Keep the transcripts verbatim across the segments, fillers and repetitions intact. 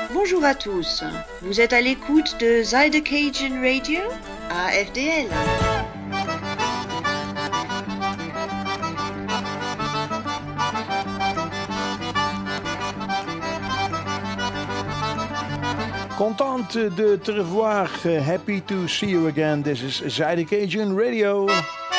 Bonjour à tous, vous êtes à l'écoute de Zydeco Radio à F D L. Contente de te revoir. Happy to see you again. This is Zydeco Radio.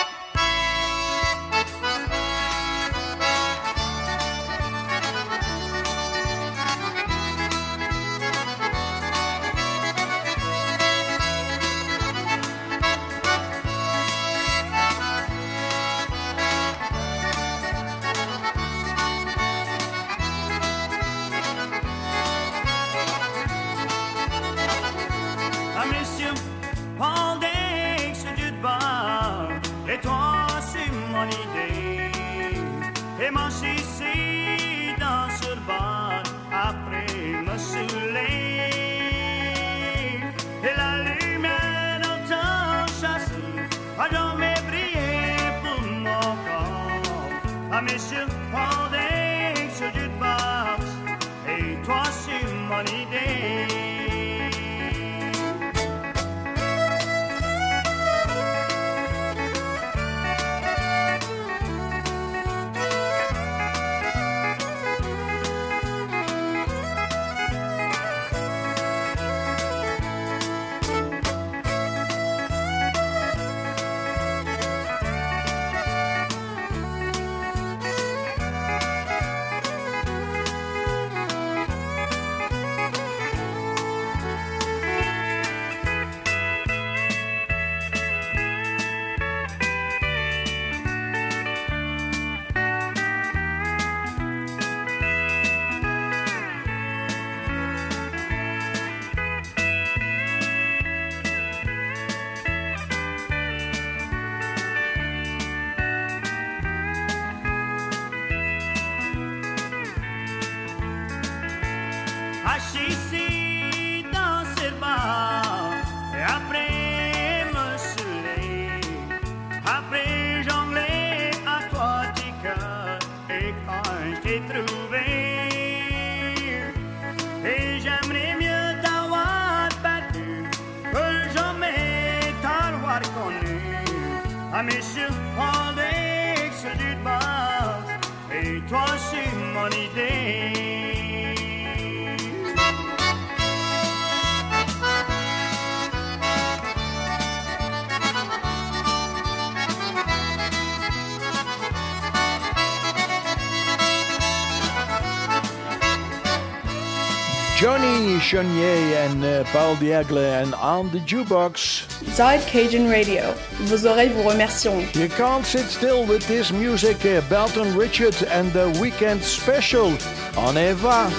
Johnny Chenier and uh, Paul Diagle and on the jukebox. Zydeco Radio. Vos oreilles vous remercieront. You can't sit still with this music. Uh, Belton Richard and the Weekend Special on Eva.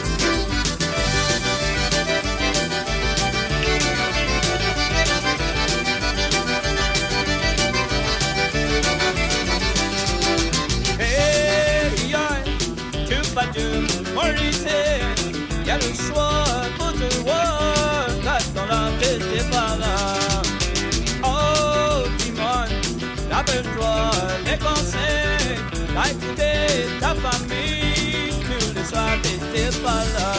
Hey, yeah, Chupa-Chup, Maurice. Y'a le choix pour te voir, reste dans la tête des parents. Oh, Timon, rappelle-toi les conseils, t'as écouté ta famille, que le soir t'étais pas là.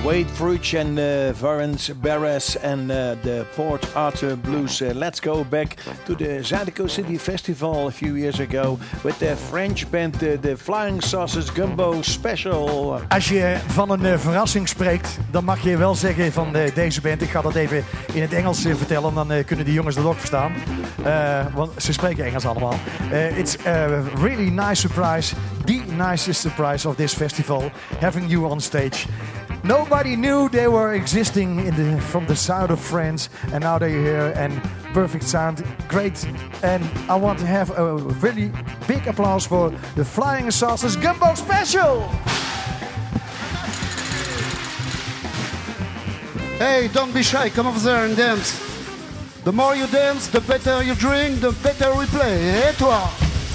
Wade Fruch and uh, Varens Barres and uh, the Port Arthur Blues. Uh, let's go back to the Zydeco City Festival a few years ago with the French band, uh, the Flying Saucers Gumbo Special. Als je van een uh, verrassing spreekt, dan mag je wel zeggen van uh, deze band. Ik ga dat even in het Engels uh, vertellen, dan uh, kunnen die jongens dat ook verstaan. Uh, want ze spreken Engels allemaal. Uh, it's a really nice surprise, the nicest surprise of this festival, having you on stage. Nobody knew they were existing in the, from the south of France, and now they're here and perfect sound, great. And I want to have a really big applause for the Flying Saucers Gumbo Special. Hey, don't be shy, come over there and dance. The more you dance, the better you drink, the better we play. Hey, toi!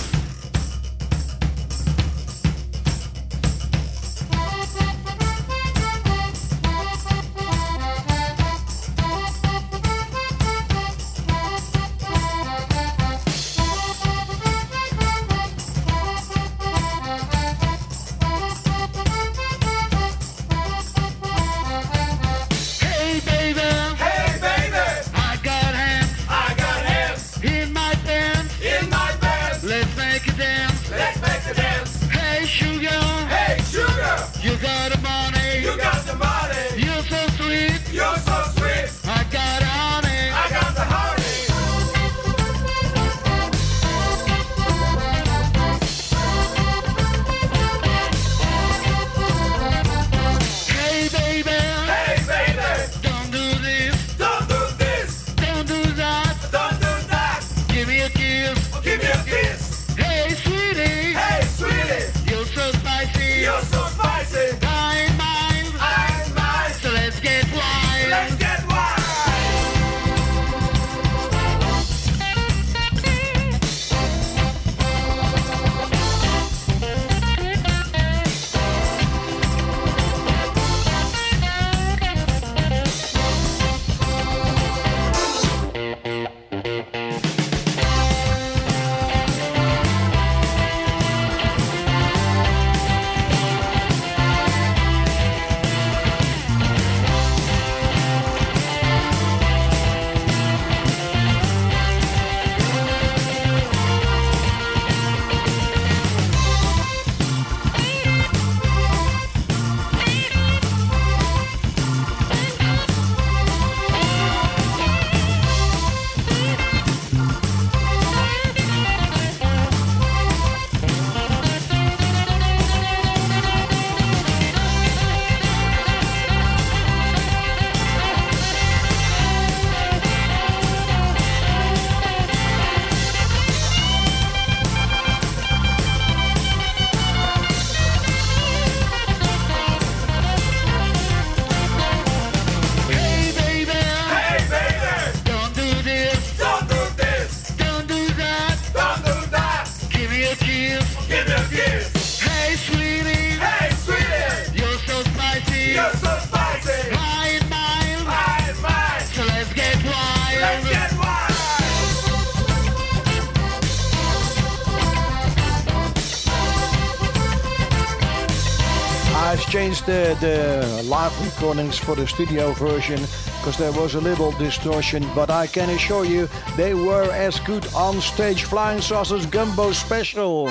Changed the, the live recordings for the studio version because there was a little distortion, but I can assure you they were as good on stage. Flying Saucers Gumbo Special.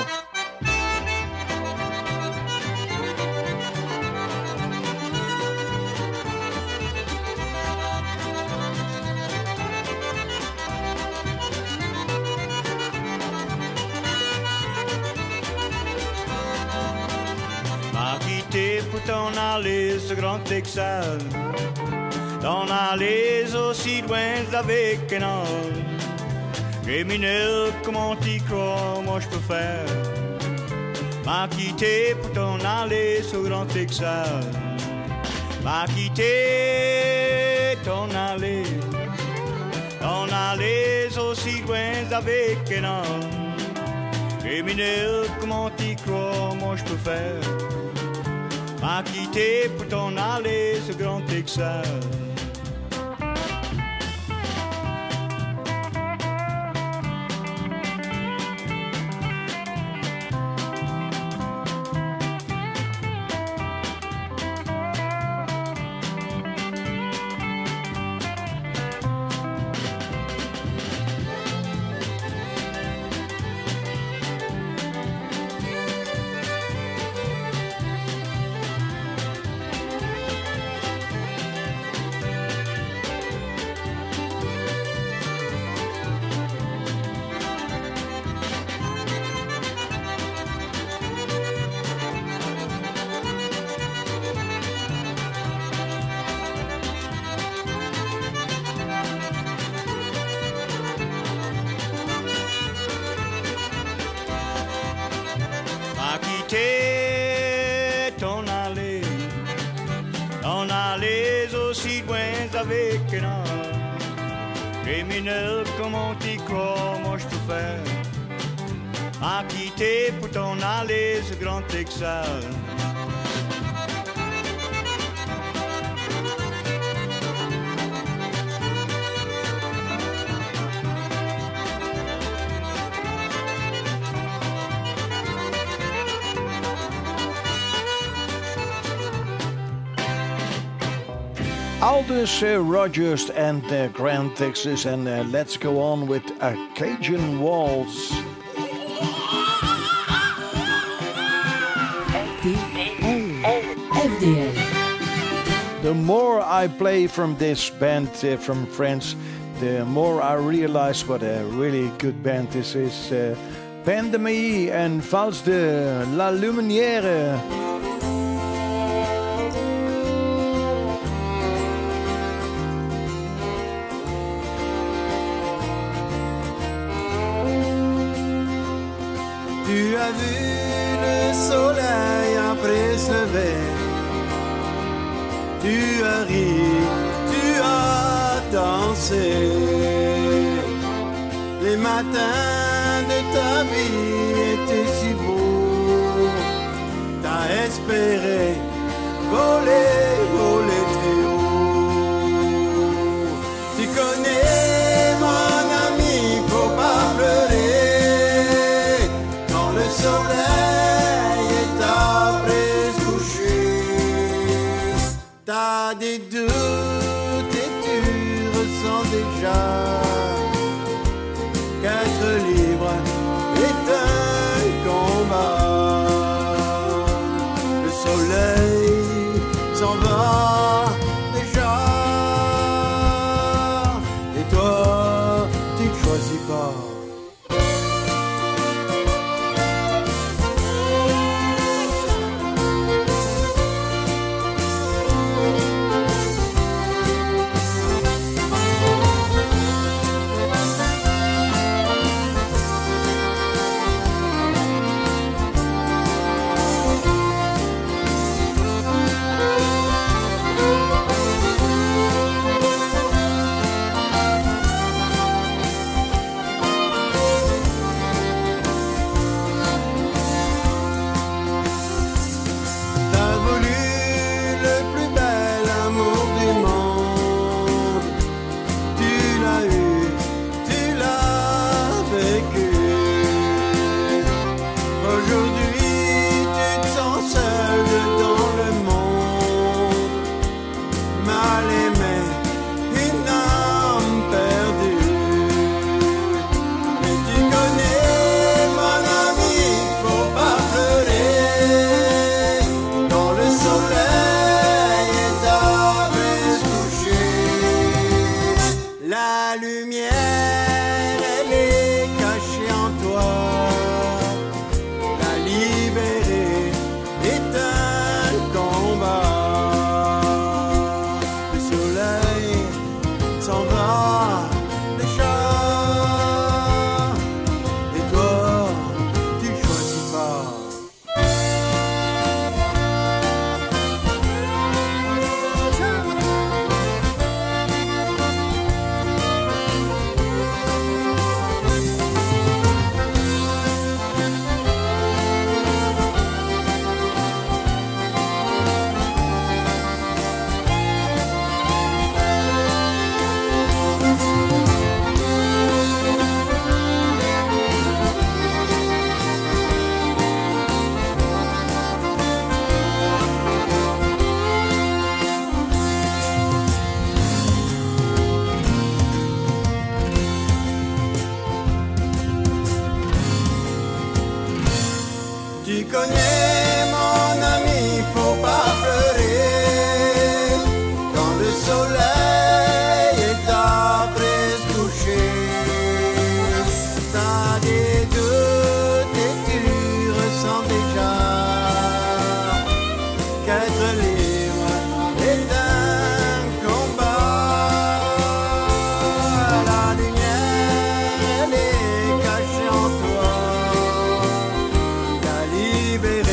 T'en aller ce grand Texas, t'en aller aussi loin avec un homme criminel, comment t'y crois, moi je peux faire m'a quitté pour t'en aller ce grand Texas, m'a quitté t'en aller, t'en aller aussi loin avec un homme criminel, comment t'y crois, moi je peux faire m'a quitté pour t'en aller ce grand Texas. point avec un homme. Criminel, comment t'y crois, moi je peux faire. À quitter pour t'en aller ce grand Texas. Aldous uh, Rogers and uh, Grand Texas, and uh, let's go on with a Cajun Waltz. F D L. The more I play from this band uh, from France, the more I realize what a really good band this is. Uh, Pandemie and Vals de la Lumière. Tu as vu le soleil après se lever. Tu as ri, tu as dansé. Les matins de ta vie étaient si beaux. T'as espéré voler, voler très haut. Tu connais mon ami, faut pas pleurer. Quand le soleil est après se coucher, t'as des doutes et tu ressens déjà qu'être libre est un combat. Le soleil s'en va déjà et toi tu ne choisis pas.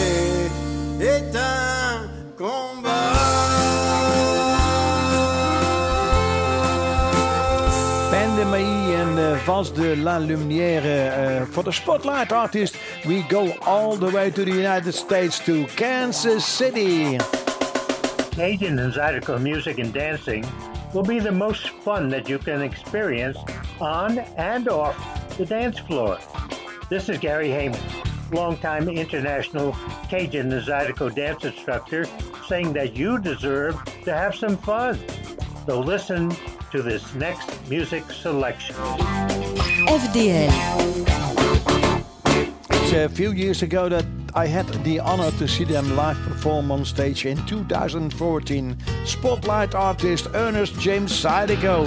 Est un combat. Vals de la Lumière. Uh, for the Spotlight artist, we go all the way to the United States, to Kansas City. Cajun and Zydeco music and dancing will be the most fun that you can experience on and off the dance floor. This is Gary Heyman, longtime international Cajun and Zydeco dance instructor, saying that you deserve to have some fun. So listen to this next music selection. F D L. It's a few years ago that I had the honor to see them live perform on stage in two thousand fourteen. Spotlight artist Ernest James Zydeco.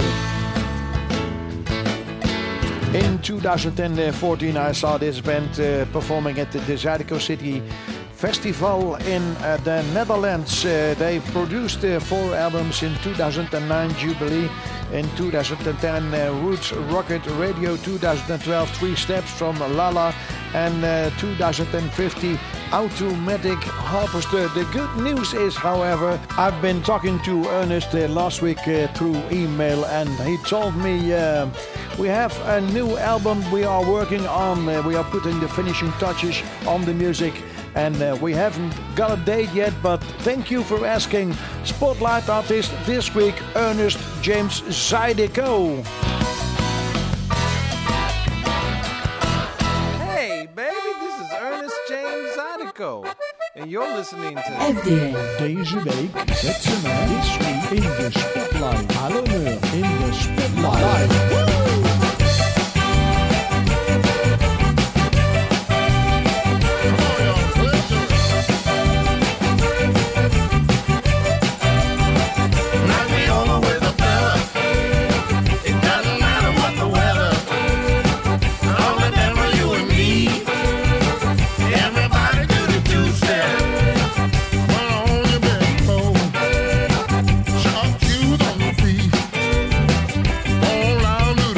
In two thousand fourteen, I saw this band uh, performing at the, the Zydeco City Festival in uh, the Netherlands. Uh, they produced uh, four albums in two thousand nine, Jubilee. In two thousand ten, uh, Roots Rocket Radio. two thousand twelve, Three Steps from Lala. And uh, two thousand fifteen, Automatic Harvester. The good news is, however, I've been talking to Ernest uh, last week uh, through email, and he told me uh, we have a new album we are working on. Uh, we are putting the finishing touches on the music, and uh, we haven't got a date yet, but thank you for asking. Spotlight artist this week, Ernest James Zydeco. Hey, baby, this is Ernest James Zydeco, and you're listening to F D L. Deze week zet ze mij this week in de spotlight. Hallo, in de spotlight. Shot you on the feet. All around the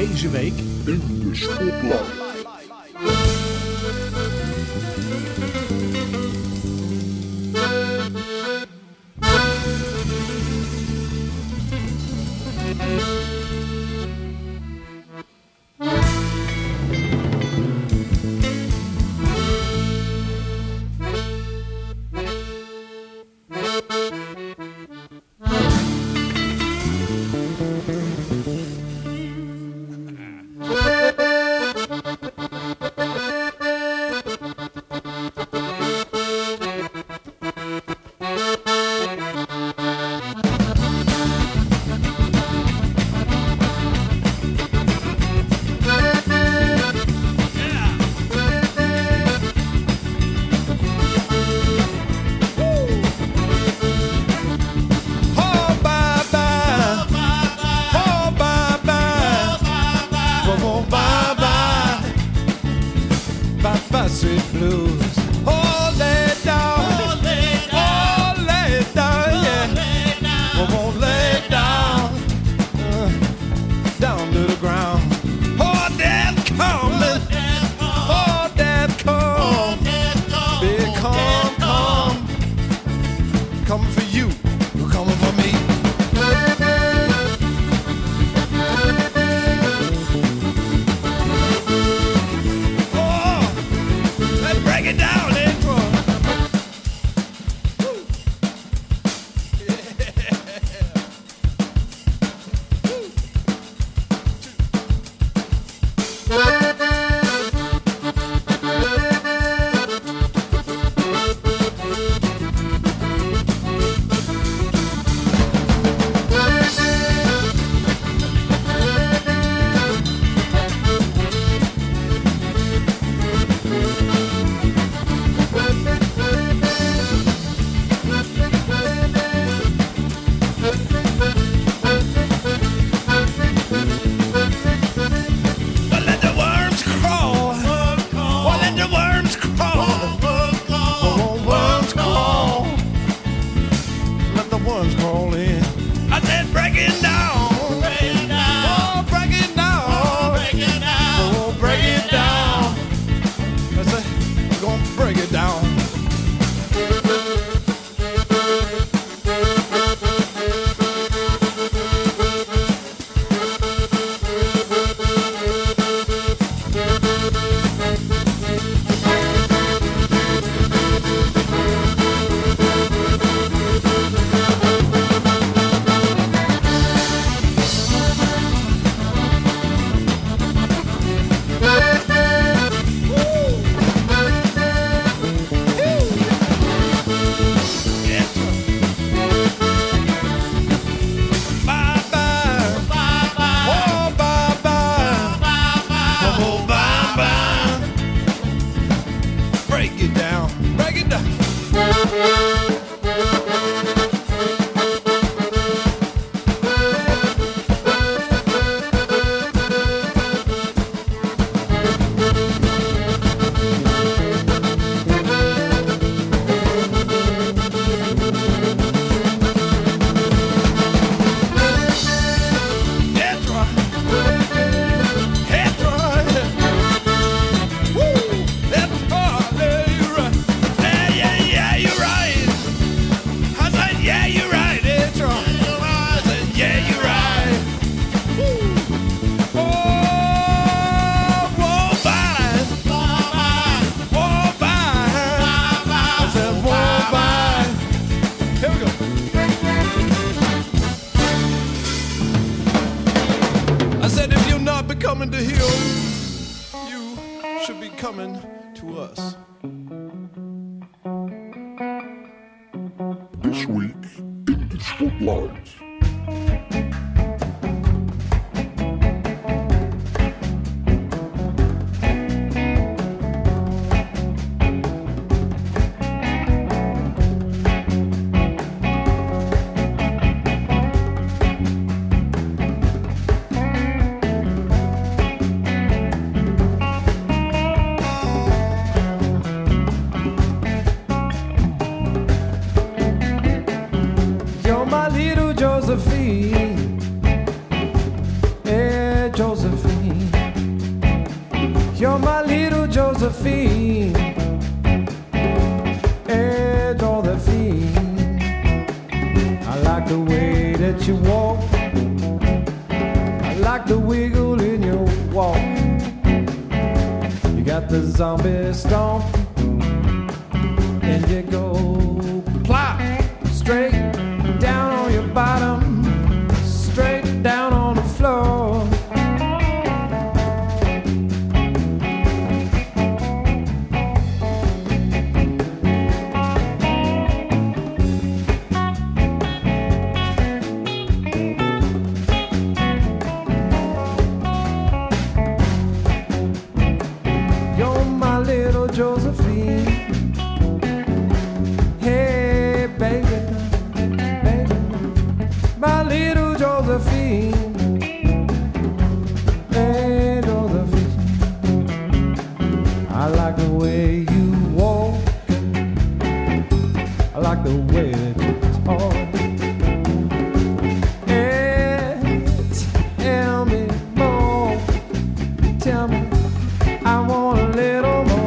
Deze week in de Spotlight. coming to Hill, you should be coming to us. This week in the Spotlight. You're my little Josephine. Hey, Josephine. I like the way that you walk. I like the wiggle in your walk. You got the zombie stomp. And you go plop straight down on your bottom, straight down on the floor. You're my little Josephine. Hey, baby, baby, my little Josephine. Hey, Josephine, I like the way you walk. I like the way that you talk. Hey, tell me more. Tell me, I want a little more.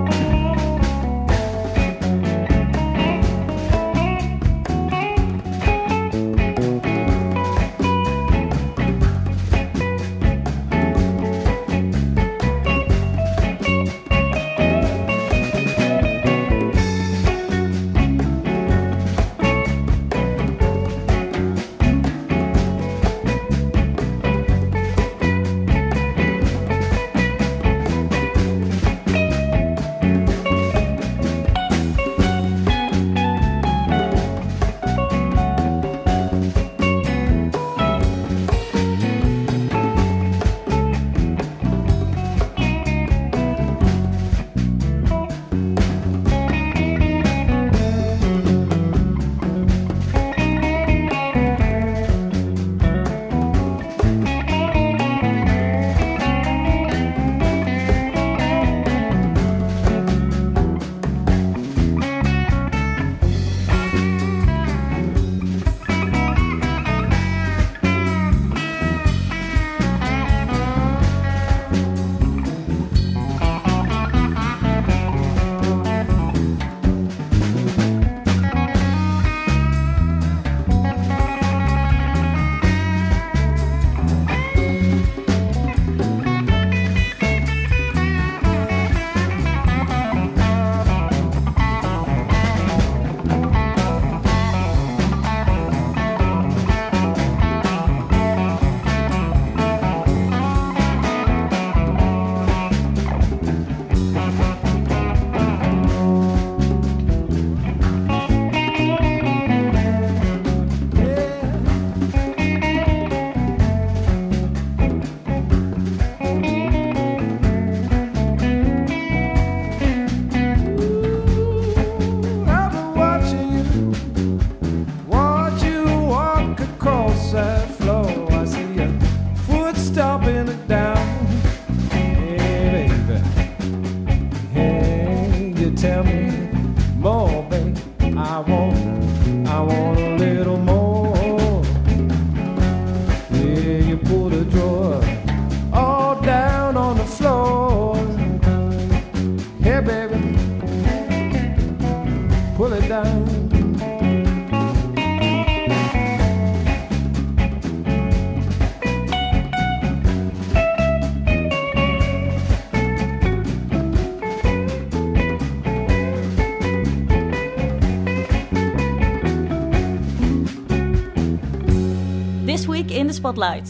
This week in the Spotlight.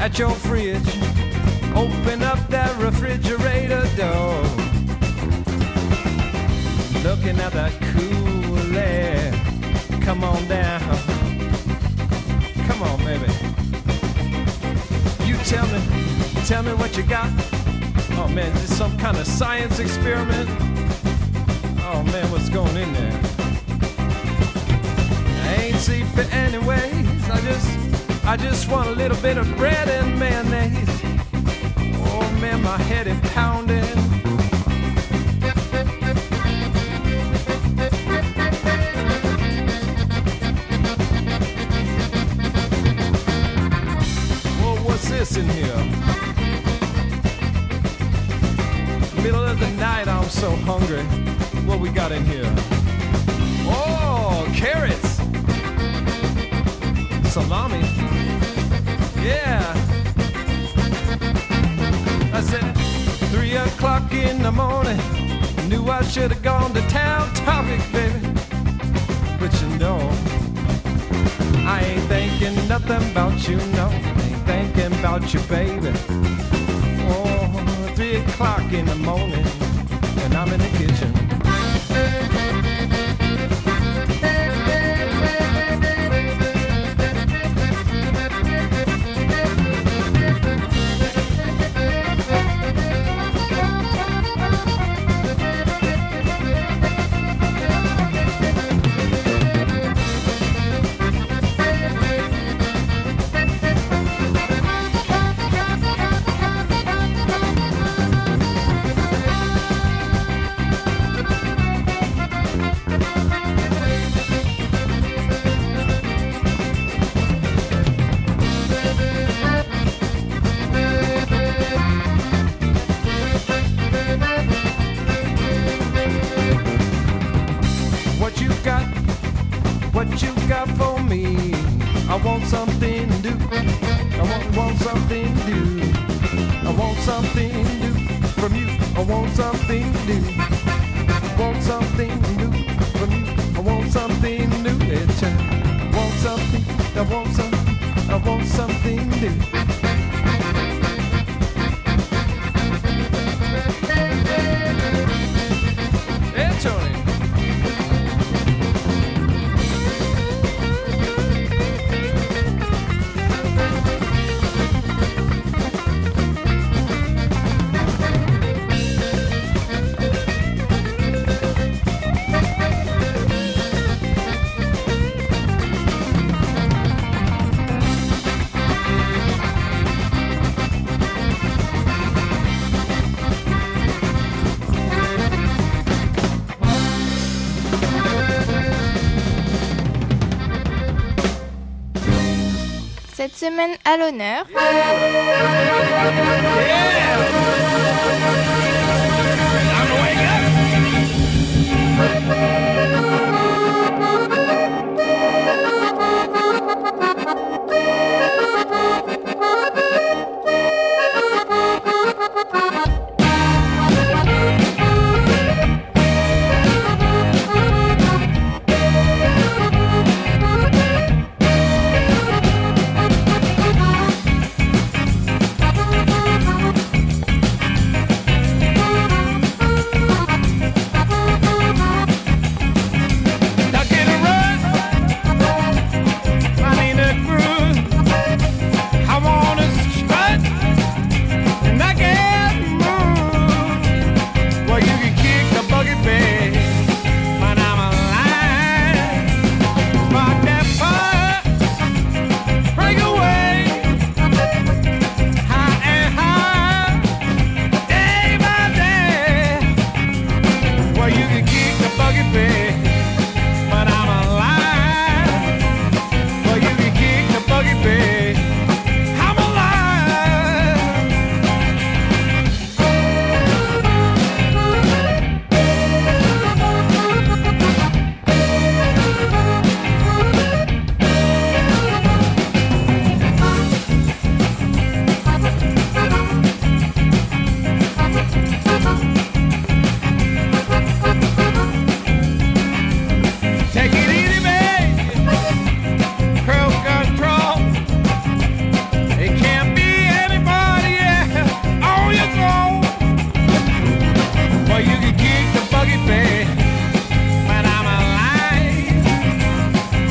at your fridge. Open up that refrigerator door. Looking at that cool air. Come on down. Come on, baby. You tell me, tell me what you got. Oh man, is this some kind of science experiment? Oh man, what's going in there? I ain't sleeping anyways. I just, I just want a little bit of bread and mayonnaise. Oh man, my head is pounding. Whoa, what's this in here? Middle of the night, I'm so hungry. What we got in here? Oh, carrots. Salami. Yeah. I said, three o'clock in the morning. Knew I should have gone to town. Topic, baby. But you know, I ain't thinking nothing about you, no. Ain't thinking about you, baby. Oh, three o'clock in the morning, and I'm in the kitchen. Cette semaine à l'honneur.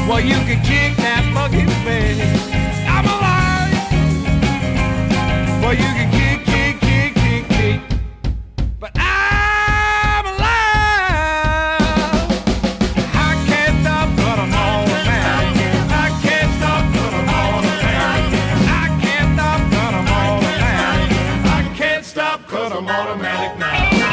Well, you can kick that monkey face. I'm alive. Well, you can kick, kick, kick, kick, kick. But I'm alive. I can't stop, but I'm automatic. I can't stop, but I'm automatic. I can't stop, but I'm automatic. I can't stop, 'cause I'm automatic now.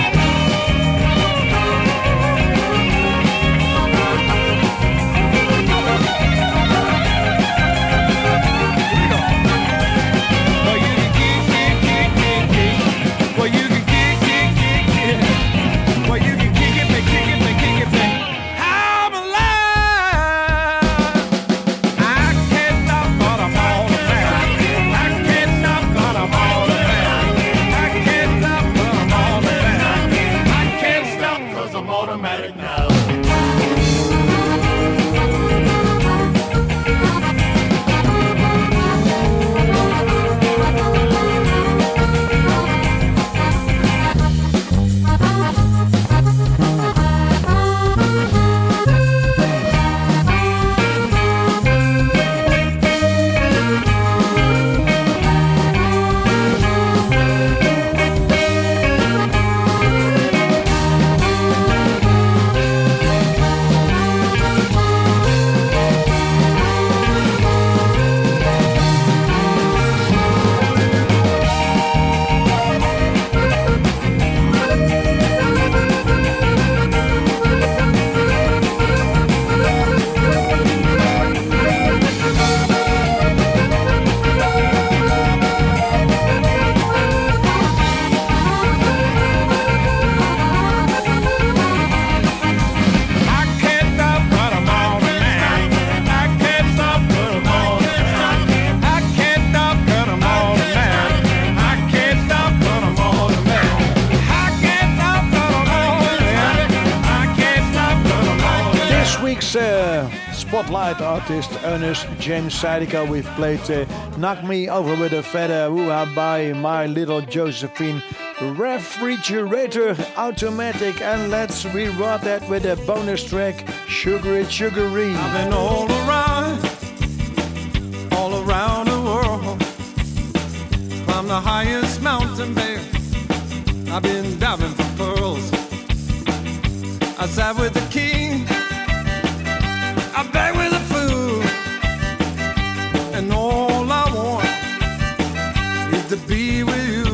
Uh, spotlight artist Ernest James Zydeco. We've played uh, Knock Me Over With a Feather, Woo-Ha by My Little Josephine, Refrigerator Automatic, and let's reward that with a bonus track, Sugar It Sugary. I've been all around, all around the world, climbed the highest mountain, babe. I've been diving for pearls. I sat with the king, I beg with a fool, and all I want is to be with you.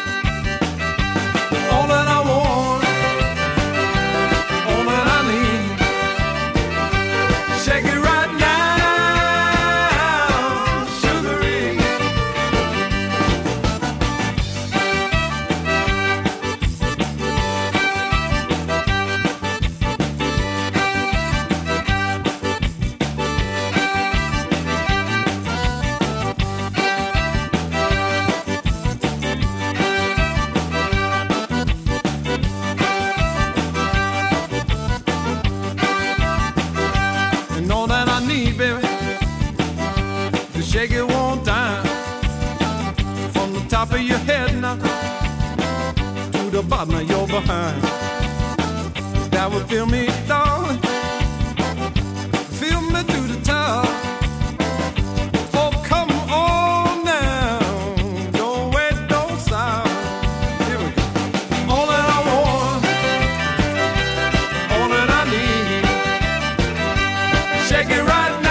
All that I want, all that I need, shake it right now, sugary. Shake it one time from the top of your head now to the bottom of your behind. That will fill me, darling. Fill me to the top. Oh, come on now. Don't wait, don't stop. Here we go. All that I want, all that I need. Shake it right now.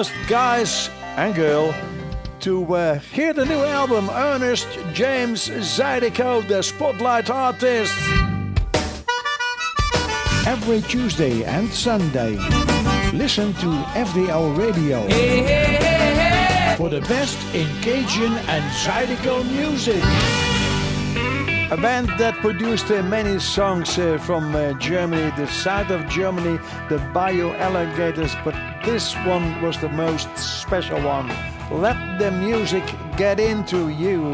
us guys and girl to uh, hear the new album, Ernest James Zydeco, the Spotlight Artist. Every Tuesday and Sunday, listen to F D L Radio Hey, hey, hey, hey. for the best in Cajun and Zydeco music. A band that produced uh, many songs uh, from uh, Germany, the south of Germany, the Bayou Alligators, but this one was the most special one. Let the music get into you.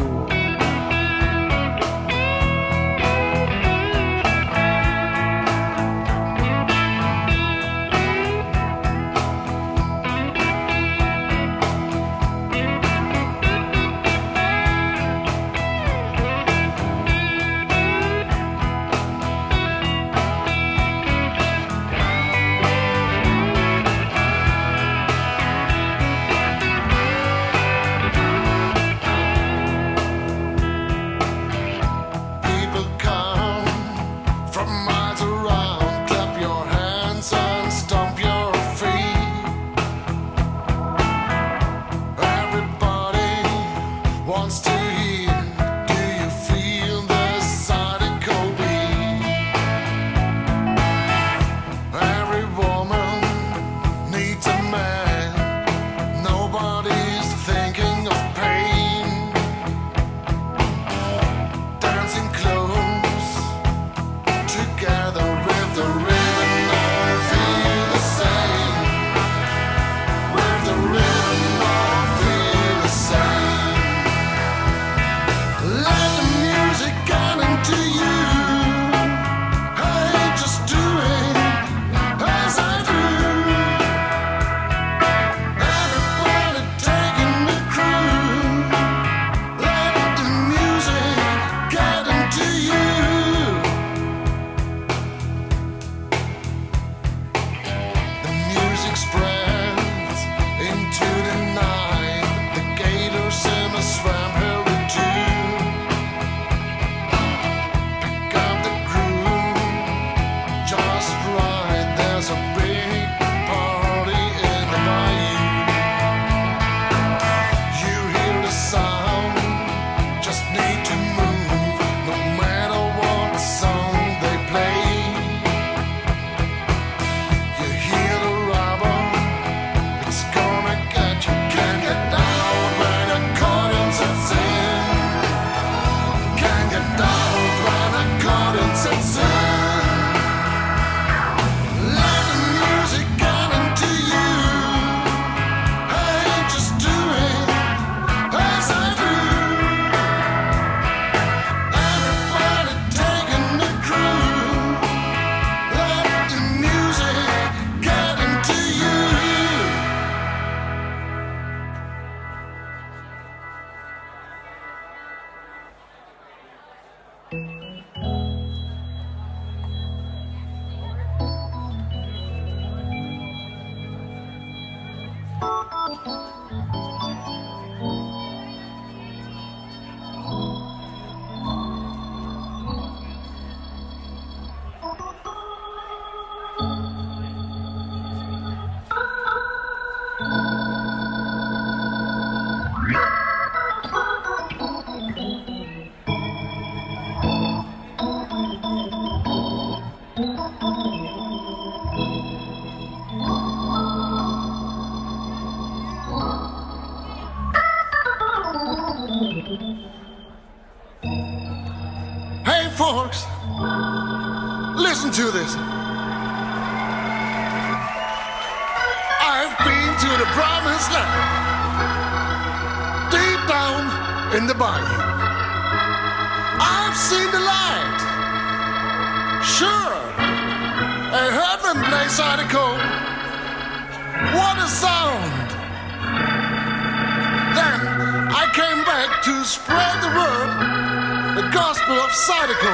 Hey, folks, listen to this. I've been to the promised land, deep down in the bayou. I've seen the light, sure. I heard them play Zydeco. What a sound! Then I came back to spread the word, the gospel of Zydeco.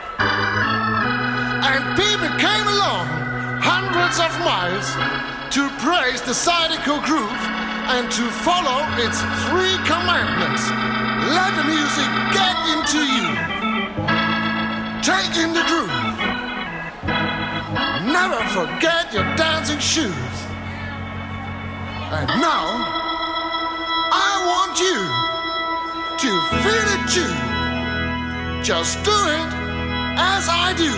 And people came along hundreds of miles to praise the Zydeco groove and to follow its three commandments. Let the music get into you. Take in the groove. Never forget your dancing shoes. And now, I want you to feel it too. Just do it as I do.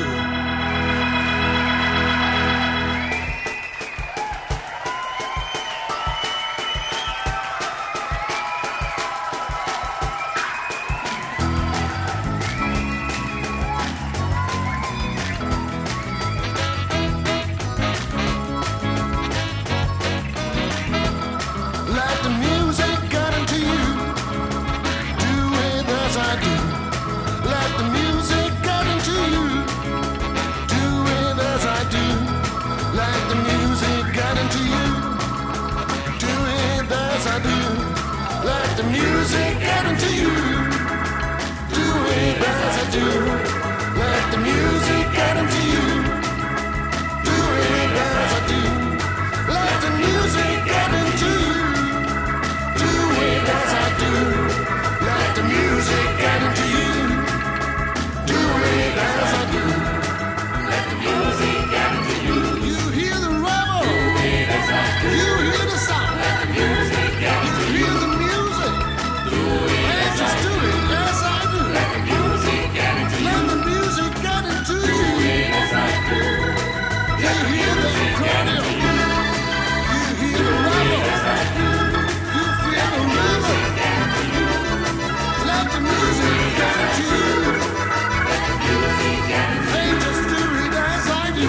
Let the music get into you. Do it as I do. Let the music get into you. Do it as I do. Let the music get into you. Do it as I do. Let the music get into you. Do it as I do. Let the music get into you. Do it as I do. Let the music get into you. Do it as I do. Let the music get into you. Do it as I do. Let the music get into you. You hear the rebel. Do it as I do. You hear the sound. Let the music get into you. You hear the music. Do it and as just I do. Do it as I do. Let the music get into you. Let the music get into you. Do it as I do. You hear the accordion. You hear the rebel. As I do. You feel the rhythm. Let the music get into you. They just do it as I do.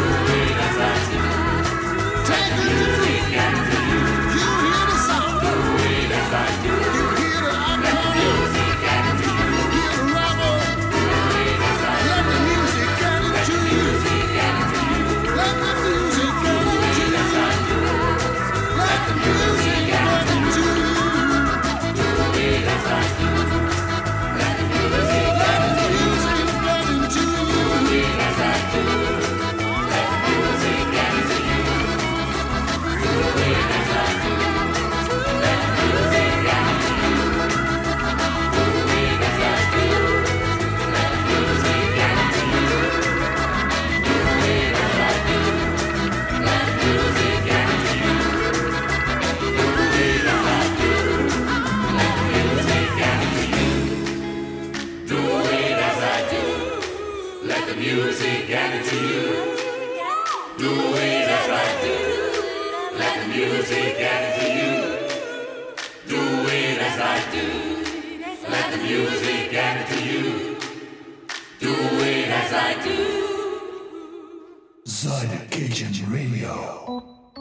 Take it to me. You hear the sound. You hear the accordion. You hear the rebel. Let the music get into you. Let the music get into you. Let the music get into you. Music get into you. Do it as I do. Let the music get into you. Do it as I do. Let the music get into you. Do it as I do. Zydeco Radio.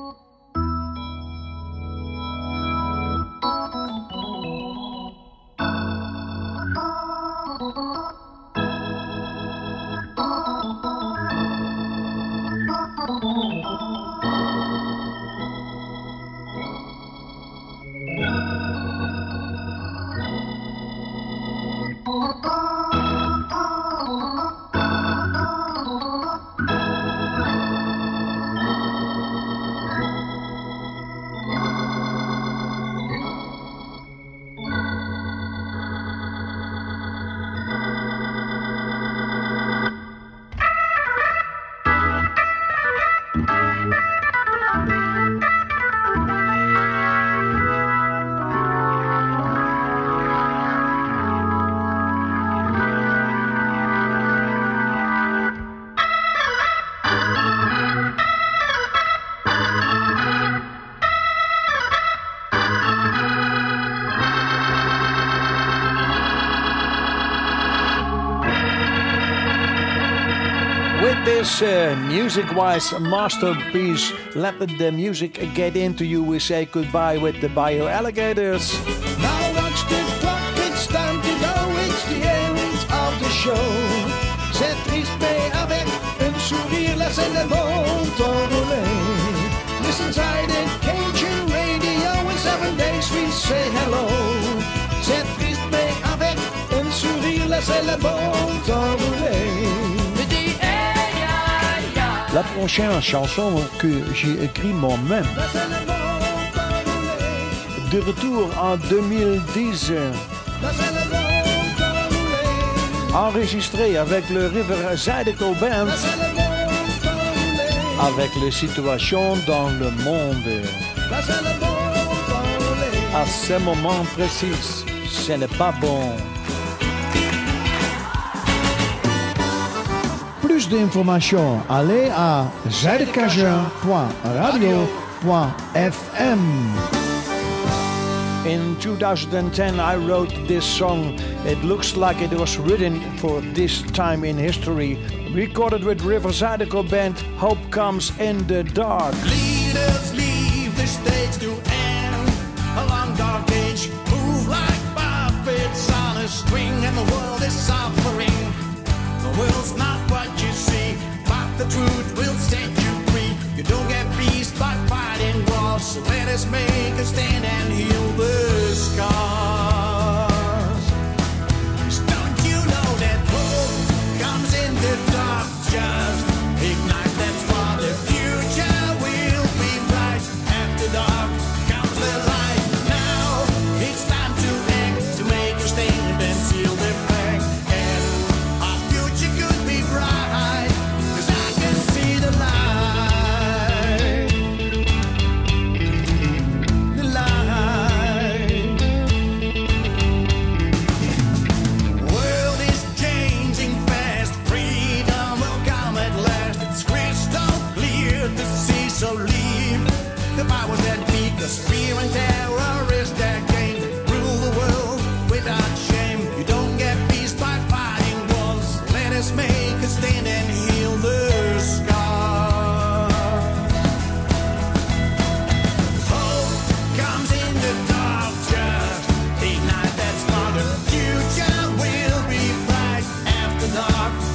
This uh, music-wise masterpiece, Let the Music Get Into You. We say goodbye with the Bio Alligators. Now watch the clock, it's time to go, it's the end of the show. C'est triste mais avec un sourire, laissez le monde enrouler. Listen to the Cajun Radio, in seven days we say hello. C'est triste mais avec un sourire, laissez le monde enrouler. La prochaine chanson que j'ai écrite moi-même. De retour en deux mille dix. Enregistré avec le River Zydeco Band. Avec les situations dans le monde. à ce moment précis, ce n'est pas bon. Plus d'informations, allez à zuidercajun point radio point f m. In two thousand ten, I wrote this song. It looks like it was written for this time in history. Recorded with River Zydeco Band, Hope Comes in the Dark. Leaders leave the stage to end a long dark age. Move like puppets on a string, and the world is suffering. The world's not what you see, but the truth will set you free. You don't get peace by fighting wars, so let us make a stand and heal the scars. Don't you know that hope comes in the dark? Just ignite that spark. The future will be bright. After dark comes the light. Now it's time to act, to make a stand and seal the fact. And our future could be bright, 'cause I can see the light. The light. World is changing fast. Freedom will come at last. It's crystal clear to see, so leave the powers that be, 'cause fear and terrorists that gain rule the world without shame. You don't get peace by fighting wars. Let us make a stand and heal the scars. Hope comes in the dark. Just ignite that spark. The future will be bright. After dark